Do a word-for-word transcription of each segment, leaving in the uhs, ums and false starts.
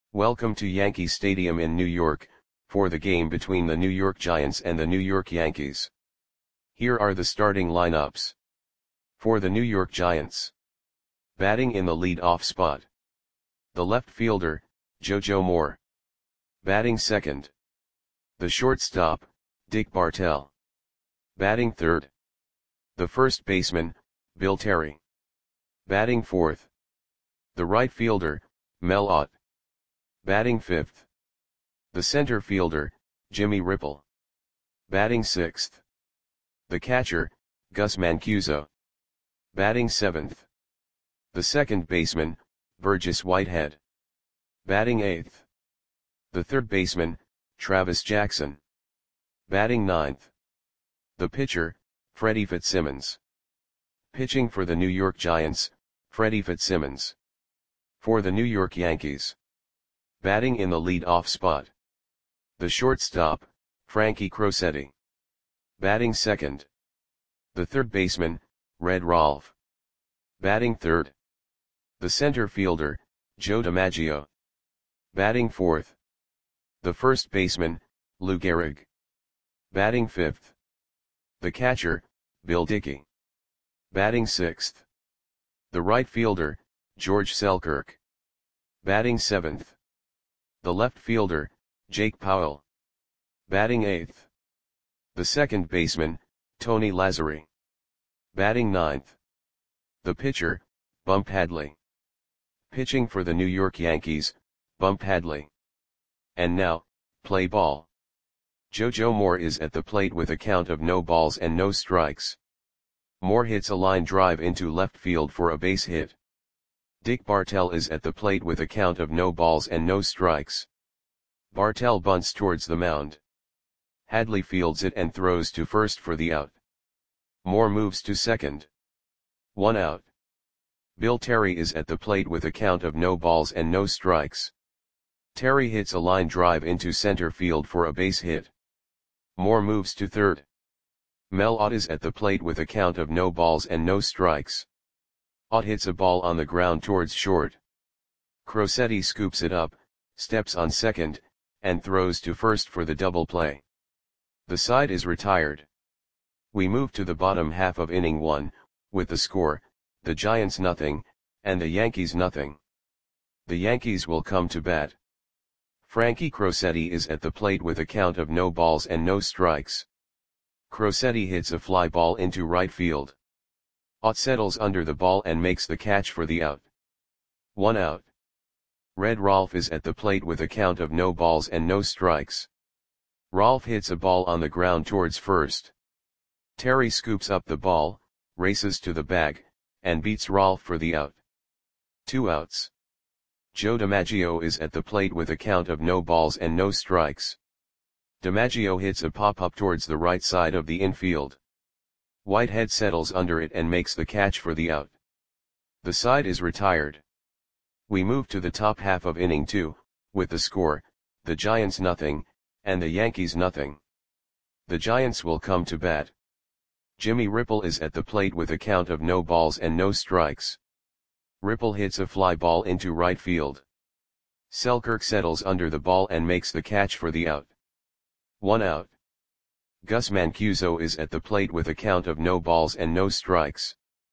Welcome to Yankee Stadium in New York, for the game between the New York Giants and the New York Yankees. Here are the starting lineups. For the New York Giants. Batting in the lead-off spot. The left fielder, JoJo Moore. Batting second. The shortstop, Dick Bartell. Batting third. The first baseman, Bill Terry. Batting fourth. The right fielder, Mel Ott. Batting fifth. The center fielder, Jimmy Ripple. Batting sixth. The catcher, Gus Mancuso. Batting seventh. The second baseman, Burgess Whitehead. Batting eighth. The third baseman, Travis Jackson. Batting ninth. The pitcher, Freddie Fitzsimmons. Pitching for the New York Giants, Freddie Fitzsimmons. For the New York Yankees. Batting in the lead-off spot. The shortstop, Frankie Crosetti. Batting second. The third baseman, Red Rolfe. Batting third. The center fielder, Joe DiMaggio. Batting fourth. The first baseman, Lou Gehrig. Batting fifth. The catcher, Bill Dickey. Batting sixth. The right fielder, George Selkirk. Batting seventh. The left fielder, Jake Powell. Batting eighth. The second baseman, Tony Lazzeri. Batting ninth. The pitcher, Bump Hadley. Pitching for the New York Yankees, Bump Hadley. And now, play ball. JoJo Moore is at the plate with a count of no balls and no strikes. Moore hits a line drive into left field for a base hit. Dick Bartell is at the plate with a count of no balls and no strikes. Bartell bunts towards the mound. Hadley fields it and throws to first for the out. Moore moves to second. One out. Bill Terry is at the plate with a count of no balls and no strikes. Terry hits a line drive into center field for a base hit. Moore moves to third. Mel Ott is at the plate with a count of no balls and no strikes. Ott hits a ball on the ground towards short. Crosetti scoops it up, steps on second, and throws to first for the double play. The side is retired. We move to the bottom half of inning one, with the score, the Giants nothing, and the Yankees nothing. The Yankees will come to bat. Frankie Crosetti is at the plate with a count of no balls and no strikes. Crosetti hits a fly ball into right field. Ott settles under the ball and makes the catch for the out. One out. Red Rolfe is at the plate with a count of no balls and no strikes. Rolfe hits a ball on the ground towards first. Terry scoops up the ball, races to the bag, and beats Rolfe for the out. Two outs. Joe DiMaggio is at the plate with a count of no balls and no strikes. DiMaggio hits a pop-up towards the right side of the infield. Whitehead settles under it and makes the catch for the out. The side is retired. We move to the top half of inning two, with the score, the Giants nothing, and the Yankees nothing. The Giants will come to bat. Jimmy Ripple is at the plate with a count of no balls and no strikes. Ripple hits a fly ball into right field. Selkirk settles under the ball and makes the catch for the out. One out. Gus Mancuso is at the plate with a count of no balls and no strikes.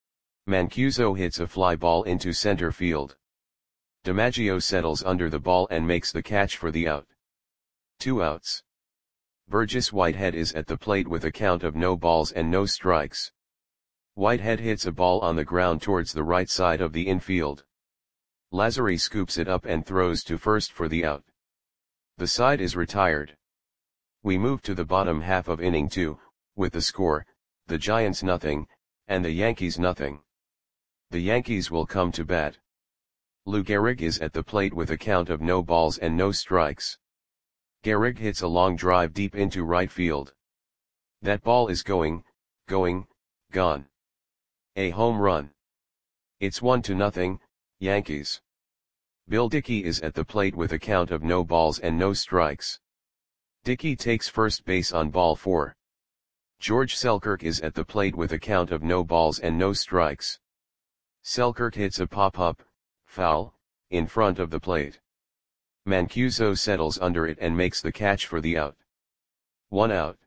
Mancuso hits a fly ball into center field. DiMaggio settles under the ball and makes the catch for the out. Two outs. Burgess Whitehead is at the plate with a count of no balls and no strikes. Whitehead hits a ball on the ground towards the right side of the infield. Lazzeri scoops it up and throws to first for the out. The side is retired. We move to the bottom half of inning two, with the score, the Giants nothing, and the Yankees nothing. The Yankees will come to bat. Lou Gehrig is at the plate with a count of no balls and no strikes. Gehrig hits a long drive deep into right field. That ball is going, going, gone. A home run. It's one to nothing, Yankees. Bill Dickey is at the plate with a count of no balls and no strikes. Dickey takes first base on ball four. George Selkirk is at the plate with a count of no balls and no strikes. Selkirk hits a pop-up, foul, in front of the plate. Mancuso settles under it and makes the catch for the out. One out.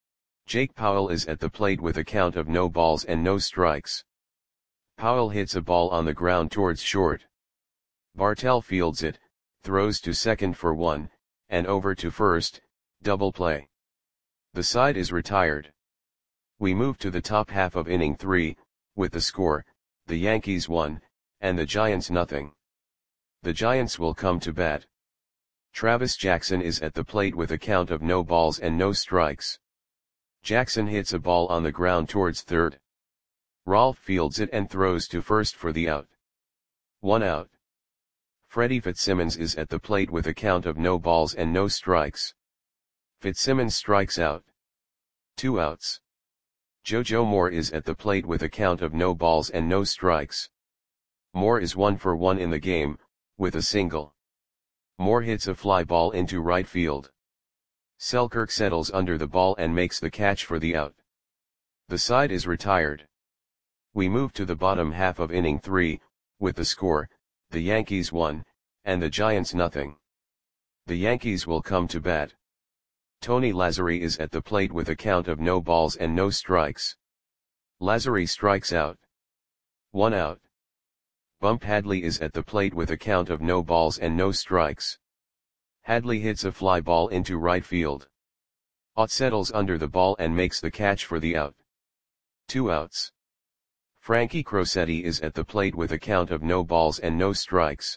Jake Powell is at the plate with a count of no balls and no strikes. Powell hits a ball on the ground towards short. Bartell fields it, throws to second for one, and over to first, double play. The side is retired. We move to the top half of inning three, with the score, the Yankees one, and the Giants nothing. The Giants will come to bat. Travis Jackson is at the plate with a count of no balls and no strikes. Jackson hits a ball on the ground towards third. Rolfe fields it and throws to first for the out. One out. Freddie Fitzsimmons is at the plate with a count of no balls and no strikes. Fitzsimmons strikes out. Two outs. JoJo Moore is at the plate with a count of no balls and no strikes. Moore is one for one in the game, with a single. Moore hits a fly ball into right field. Selkirk settles under the ball and makes the catch for the out. The side is retired. We move to the bottom half of inning three, with the score, the Yankees one, and the Giants nothing. The Yankees will come to bat. Tony Lazzeri is at the plate with a count of no balls and no strikes. Lazzeri strikes out. One out. Bump Hadley is at the plate with a count of no balls and no strikes. Hadley hits a fly ball into right field. Ott settles under the ball and makes the catch for the out. Two outs. Frankie Crosetti is at the plate with a count of no balls and no strikes.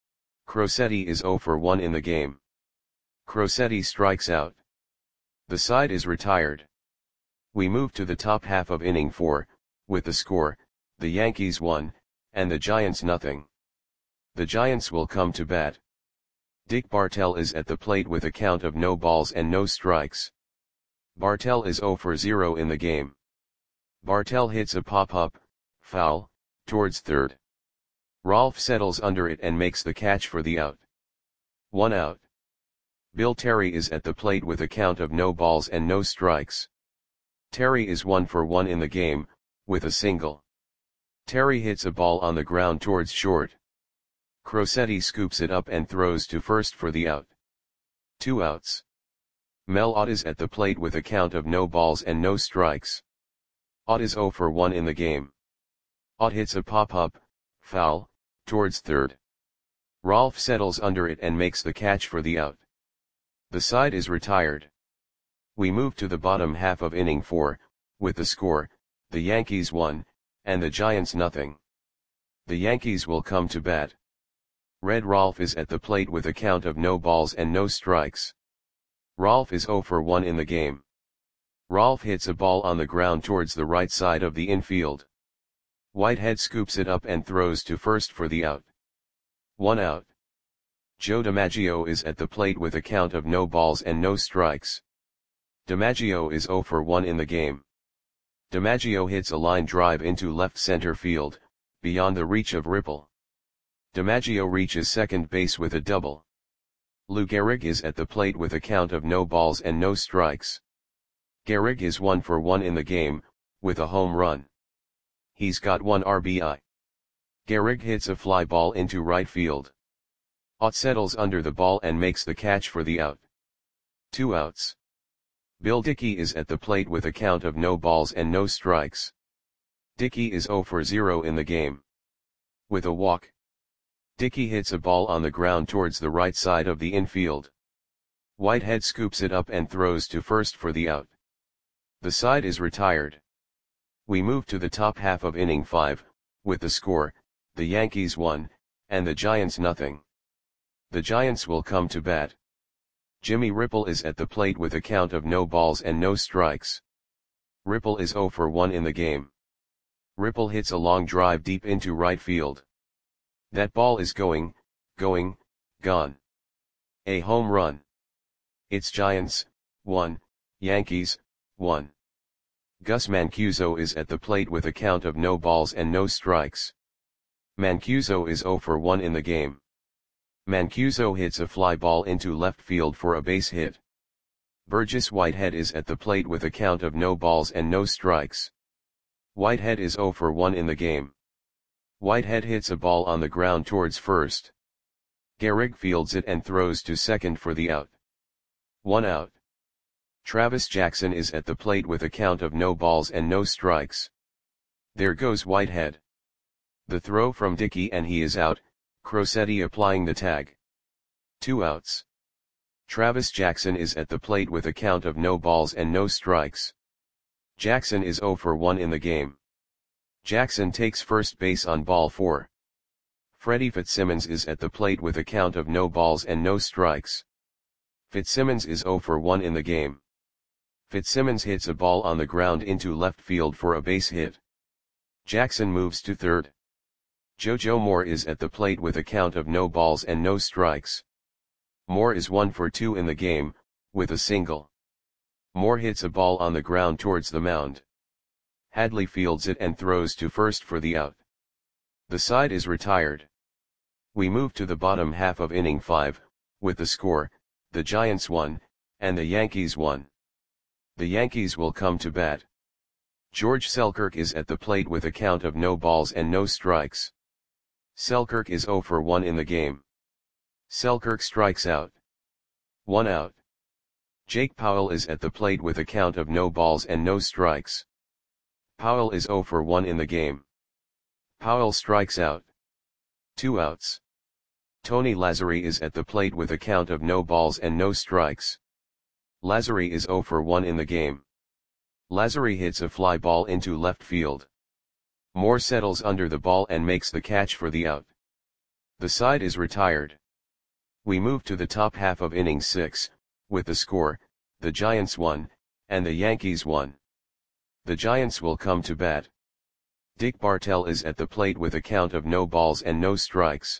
Crosetti is zero for one in the game. Crosetti strikes out. The side is retired. We move to the top half of inning four, with the score, the Yankees one, and the Giants nothing. The Giants will come to bat. Dick Bartell is at the plate with a count of no balls and no strikes. Bartell is zero for zero in the game. Bartell hits a pop-up, foul, towards third. Rolfe settles under it and makes the catch for the out. One out. Bill Terry is at the plate with a count of no balls and no strikes. Terry is one for one in the game, with a single. Terry hits a ball on the ground towards short. Crosetti scoops it up and throws to first for the out. Two outs. Mel Ott is at the plate with a count of no balls and no strikes. Ott is zero for one in the game. Ott hits a pop-up, foul, towards third. Rolfe settles under it and makes the catch for the out. The side is retired. We move to the bottom half of inning four, with the score, the Yankees one, and the Giants nothing. The Yankees will come to bat. Red Rolfe is at the plate with a count of no balls and no strikes. Rolfe is zero for one in the game. Rolfe hits a ball on the ground towards the right side of the infield. Whitehead scoops it up and throws to first for the out. One out. Joe DiMaggio is at the plate with a count of no balls and no strikes. DiMaggio is zero for one in the game. DiMaggio hits a line drive into left center field, beyond the reach of Ripple. DiMaggio reaches second base with a double. Lou Gehrig is at the plate with a count of no balls and no strikes. Gehrig is one for one in the game, with a home run. He's got one R B I. Gehrig hits a fly ball into right field. Ott settles under the ball and makes the catch for the out. Two outs. Bill Dickey is at the plate with a count of no balls and no strikes. Dickey is zero for zero in the game. With a walk. Dickey hits a ball on the ground towards the right side of the infield. Whitehead scoops it up and throws to first for the out. The side is retired. We move to the top half of inning five, with the score, the Yankees one, and the Giants nothing. The Giants will come to bat. Jimmy Ripple is at the plate with a count of no balls and no strikes. Ripple is zero for one in the game. Ripple hits a long drive deep into right field. That ball is going, going, gone. A home run. It's Giants, one, Yankees, one. Gus Mancuso is at the plate with a count of no balls and no strikes. Mancuso is zero for one in the game. Mancuso hits a fly ball into left field for a base hit. Burgess Whitehead is at the plate with a count of no balls and no strikes. Whitehead is zero for one in the game. Whitehead hits a ball on the ground towards first. Gehrig fields it and throws to second for the out. One out. Travis Jackson is at the plate with a count of no balls and no strikes. There goes Whitehead. The throw from Dickey and he is out, Crosetti applying the tag. Two outs. Travis Jackson is at the plate with a count of no balls and no strikes. Jackson is oh for one in the game. Jackson takes first base on ball four. Freddie Fitzsimmons is at the plate with a count of no balls and no strikes. Fitzsimmons is oh for one in the game. Fitzsimmons hits a ball on the ground into left field for a base hit. Jackson moves to third. JoJo Moore is at the plate with a count of no balls and no strikes. Moore is one for two in the game, with a single. Moore hits a ball on the ground towards the mound. Hadley fields it and throws to first for the out. The side is retired. We move to the bottom half of inning five, with the score, the Giants won, and the Yankees won. The Yankees will come to bat. George Selkirk is at the plate with a count of no balls and no strikes. Selkirk is oh for one in the game. Selkirk strikes out. One out. Jake Powell is at the plate with a count of no balls and no strikes. Powell is oh for one in the game. Powell strikes out. Two outs. Tony Lazzeri is at the plate with a count of no balls and no strikes. Lazzeri is oh for one in the game. Lazzeri hits a fly ball into left field. Moore settles under the ball and makes the catch for the out. The side is retired. We move to the top half of inning six, with the score, the Giants won, and the Yankees won. The Giants will come to bat. Dick Bartell is at the plate with a count of no balls and no strikes.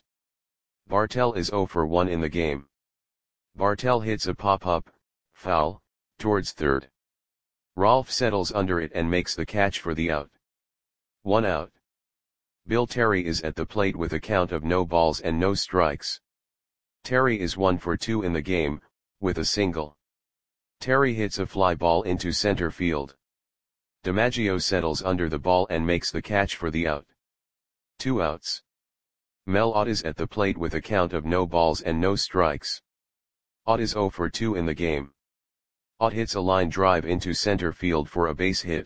Bartell is oh for one in the game. Bartell hits a pop-up, foul, towards third. Rolfe settles under it and makes the catch for the out. One out. Bill Terry is at the plate with a count of no balls and no strikes. Terry is one for two in the game, with a single. Terry hits a fly ball into center field. DiMaggio settles under the ball and makes the catch for the out. Two outs. Mel Ott is at the plate with a count of no balls and no strikes. Ott is oh for two in the game. Ott hits a line drive into center field for a base hit.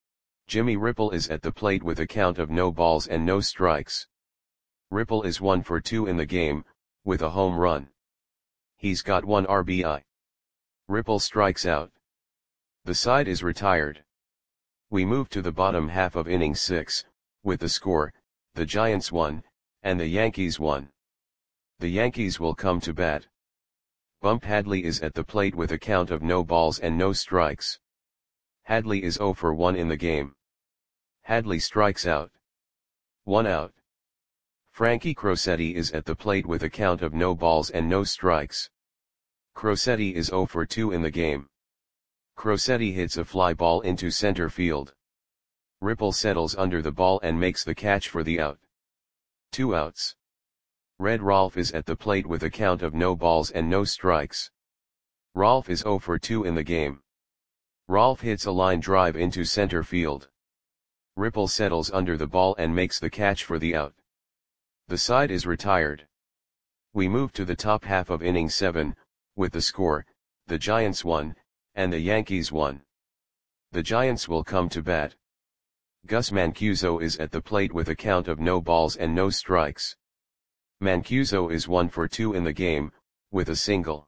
Jimmy Ripple is at the plate with a count of no balls and no strikes. Ripple is one for two in the game, with a home run. He's got one R B I. Ripple strikes out. The side is retired. We move to the bottom half of inning six, with the score, the Giants won, and the Yankees won. The Yankees will come to bat. Bump Hadley is at the plate with a count of no balls and no strikes. Hadley is oh for one in the game. Hadley strikes out. One out. Frankie Crosetti is at the plate with a count of no balls and no strikes. Crosetti is oh for two in the game. Crosetti hits a fly ball into center field. Ripple settles under the ball and makes the catch for the out. Two outs. Red Rolfe is at the plate with a count of no balls and no strikes. Rolfe is oh for two in the game. Rolfe hits a line drive into center field. Ripple settles under the ball and makes the catch for the out. The side is retired. We move to the top half of inning seven, with the score, the Giants won, and the Yankees won. The Giants will come to bat. Gus Mancuso is at the plate with a count of no balls and no strikes. Mancuso is one for two in the game, with a single.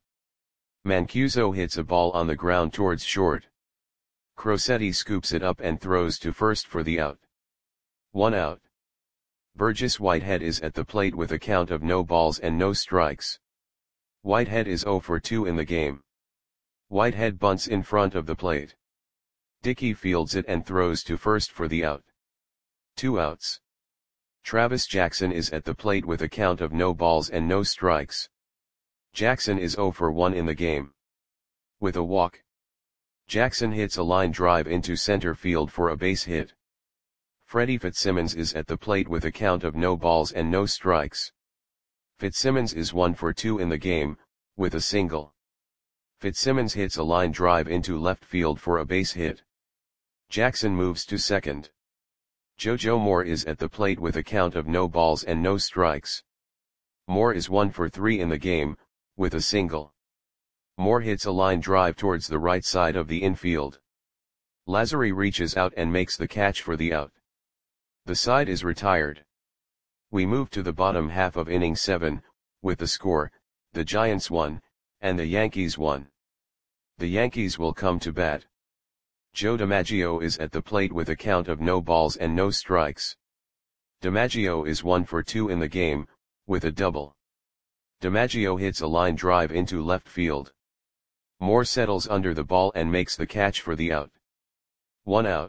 Mancuso hits a ball on the ground towards short. Crosetti scoops it up and throws to first for the out. One out. Burgess Whitehead is at the plate with a count of no balls and no strikes. Whitehead is oh for two in the game. Whitehead bunts in front of the plate. Dickey fields it and throws to first for the out. Two outs. Travis Jackson is at the plate with a count of no balls and no strikes. Jackson is oh for one in the game. With a walk. Jackson hits a line drive into center field for a base hit. Freddie Fitzsimmons is at the plate with a count of no balls and no strikes. Fitzsimmons is one for two in the game, with a single. Fitzsimmons hits a line drive into left field for a base hit. Jackson moves to second. JoJo Moore is at the plate with a count of no balls and no strikes. Moore is one for three in the game, with a single. Moore hits a line drive towards the right side of the infield. Lazary reaches out and makes the catch for the out. The side is retired. We move to the bottom half of inning seven, with the score, the Giants won, and the Yankees won. The Yankees will come to bat. Joe DiMaggio is at the plate with a count of no balls and no strikes. DiMaggio is one for two in the game, with a double. DiMaggio hits a line drive into left field. Moore settles under the ball and makes the catch for the out. One out.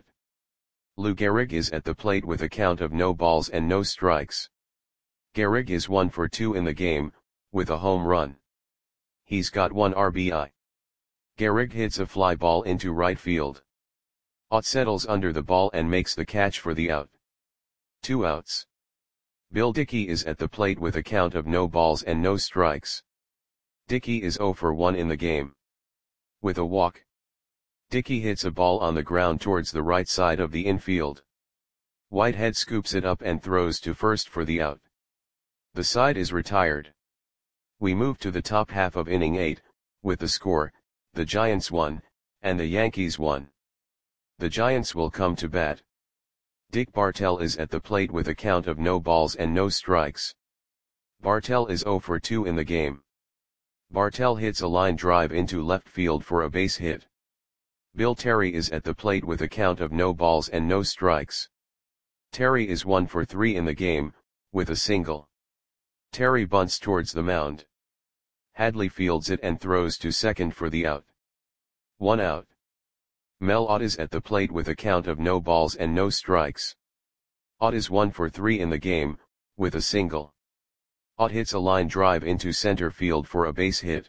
Lou Gehrig is at the plate with a count of no balls and no strikes. Gehrig is one for two in the game, with a home run. He's got one R B I. Gehrig hits a fly ball into right field. Ott settles under the ball and makes the catch for the out. Two outs. Bill Dickey is at the plate with a count of no balls and no strikes. Dickey is zero for one in the game. With a walk. Dickey hits a ball on the ground towards the right side of the infield. Whitehead scoops it up and throws to first for the out. The side is retired. We move to the top half of inning eight, with the score, the Giants won, and the Yankees won. The Giants will come to bat. Dick Bartell is at the plate with a count of no balls and no strikes. Bartell is zero for two in the game. Bartell hits a line drive into left field for a base hit. Bill Terry is at the plate with a count of no balls and no strikes. Terry is one for three in the game, with a single. Terry bunts towards the mound. Hadley fields it and throws to second for the out. One out. Mel Ott is at the plate with a count of no balls and no strikes. Ott is one for three in the game, with a single. Ott hits a line drive into center field for a base hit.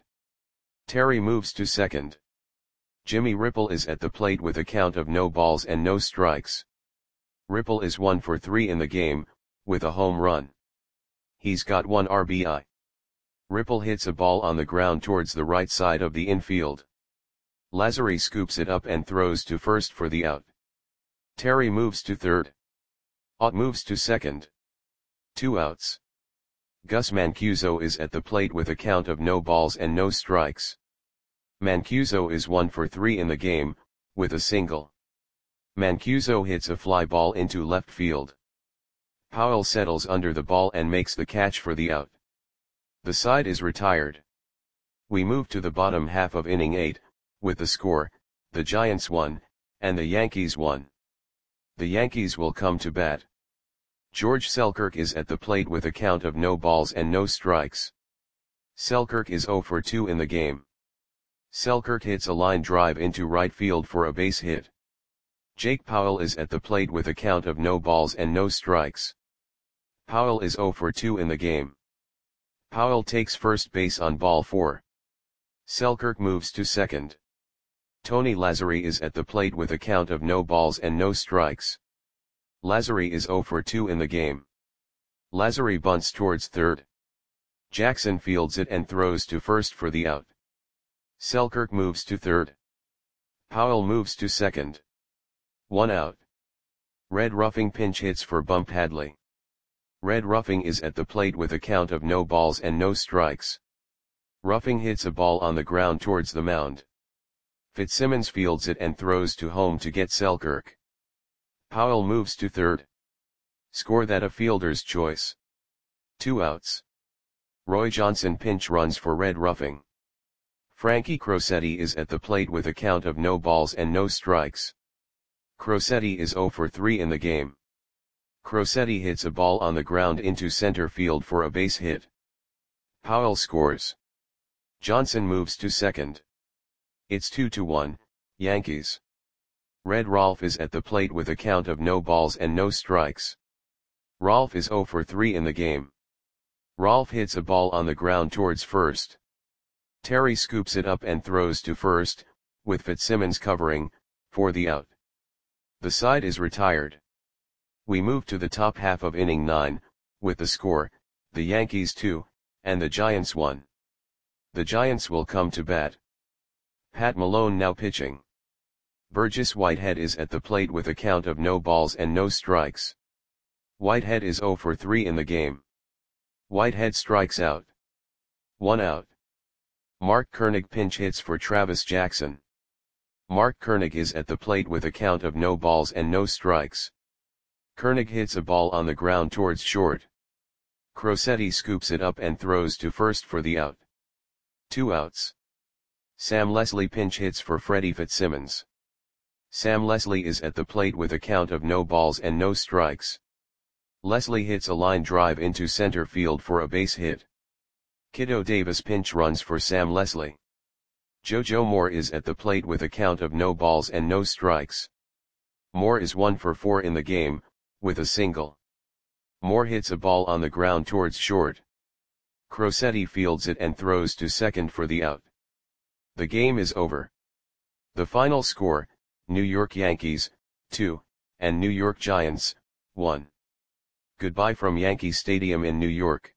Terry moves to second. Jimmy Ripple is at the plate with a count of no balls and no strikes. Ripple is one for three in the game, with a home run. He's got one R B I. Ripple hits a ball on the ground towards the right side of the infield. Lazary scoops it up and throws to first for the out. Terry moves to third. Ott moves to second. Two outs. Gus Mancuso is at the plate with a count of no balls and no strikes. Mancuso is one for three in the game, with a single. Mancuso hits a fly ball into left field. Powell settles under the ball and makes the catch for the out. The side is retired. We move to the bottom half of inning eight, with the score, the Giants won, and the Yankees won. The Yankees will come to bat. George Selkirk is at the plate with a count of no balls and no strikes. Selkirk is zero for two in the game. Selkirk hits a line drive into right field for a base hit. Jake Powell is at the plate with a count of no balls and no strikes. Powell is zero for two in the game. Powell takes first base on ball four. Selkirk moves to second. Tony Lazary is at the plate with a count of no balls and no strikes. Lazary is zero for two in the game. Lazary bunts towards third. Jackson fields it and throws to first for the out. Selkirk moves to third. Powell moves to second. One out. Red Ruffing pinch hits for Bump Hadley. Red Ruffing is at the plate with a count of no balls and no strikes. Ruffing hits a ball on the ground towards the mound. Fitzsimmons fields it and throws to home to get Selkirk. Powell moves to third. Score that a fielder's choice. Two outs. Roy Johnson pinch runs for Red Ruffing. Frankie Crosetti is at the plate with a count of no balls and no strikes. Crosetti is zero for three in the game. Crosetti hits a ball on the ground into center field for a base hit. Powell scores. Johnson moves to second. It's two to one, Yankees. Red Rolfe is at the plate with a count of no balls and no strikes. Rolfe is zero for three in the game. Rolfe hits a ball on the ground towards first. Terry scoops it up and throws to first, with Fitzsimmons covering, for the out. The side is retired. We move to the top half of inning nine, with the score, the Yankees two, and the Giants one. The Giants will come to bat. Pat Malone now pitching. Burgess Whitehead is at the plate with a count of no balls and no strikes. Whitehead is zero for three in the game. Whitehead strikes out. One out. Mark Koenig pinch hits for Travis Jackson. Mark Koenig is at the plate with a count of no balls and no strikes. Koenig hits a ball on the ground towards short. Crosetti scoops it up and throws to first for the out. Two outs. Sam Leslie pinch hits for Freddie Fitzsimmons. Sam Leslie is at the plate with a count of no balls and no strikes. Leslie hits a line drive into center field for a base hit. Kiddo Davis pinch runs for Sam Leslie. JoJo Moore is at the plate with a count of no balls and no strikes. Moore is one for four in the game, with a single. Moore hits a ball on the ground towards short. Crosetti fields it and throws to second for the out. The game is over. The final score, New York Yankees, two, and New York Giants, one. Goodbye from Yankee Stadium in New York.